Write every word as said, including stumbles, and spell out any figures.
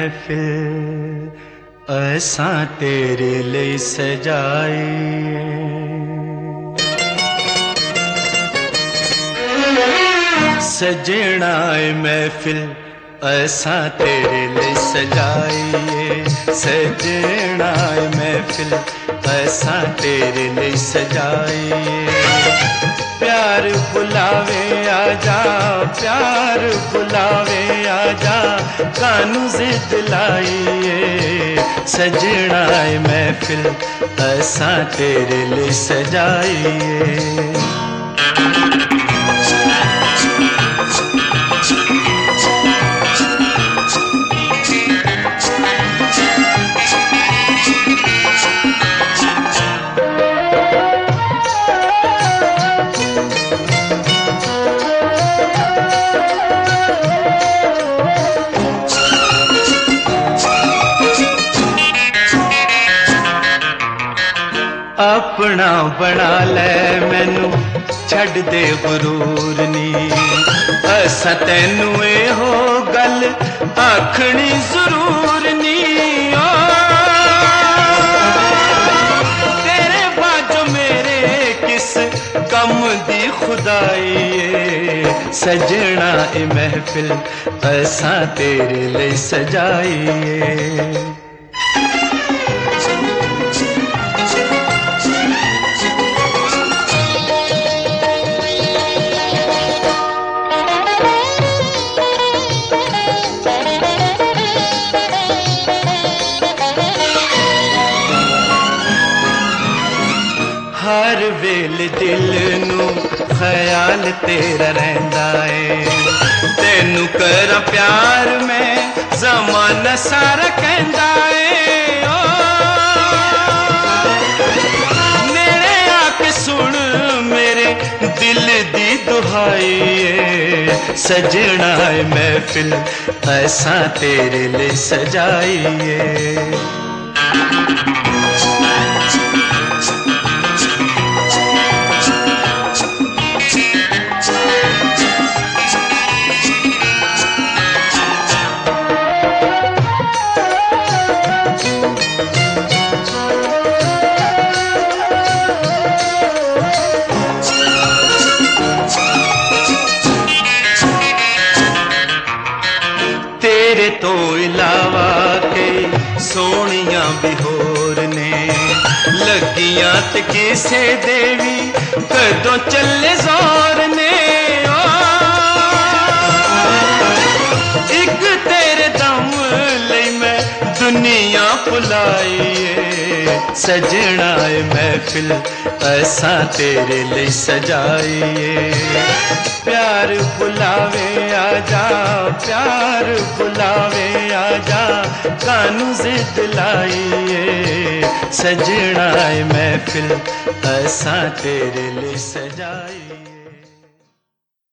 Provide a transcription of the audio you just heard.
महफिल असां तेरे लिए सजाई। सजना महफिल असां तेरे लिए सजाई। सजना महफिल असां तेरे लिए सजाई। प्यार बुलावे आजा, प्यार बुलावे आजा, कानू जिद लाइए। सजना महफिल असां तेरे लिए सजाइए। अपना बना ले मैनू छड़ दे गुरूर नी। असां तैनू एहो गल आखनी जरूर नी। ओ तेरे बाजो मेरे किस कम दी खुदाई है। सजना ए महफिल असां तेरे लिए सजाई है। हर वेल दिल नू ख्याल तेरा रहिंदा है। तेनू करा प्यार में ज़माना सारा कहंदा है। ओ नेड़े आके सुन मेरे दिल दी दुहाई है। सजना महफिल असां तेरे लिए सजाई है। तेरे तो इलावा के सोनिया भी होर ने लगियां ते किसे देवी कदों चले जोर ने। ओ एक तेरे दम लई मैं दुनिया भुलाई है। सजना महफिल असां तेरे लिए सजाई है। प्यार बुलावे आजा, प्यार बुलावे आजा, कानू जिद लाइए। सजना महफिल असां तेरे लिए सजाई।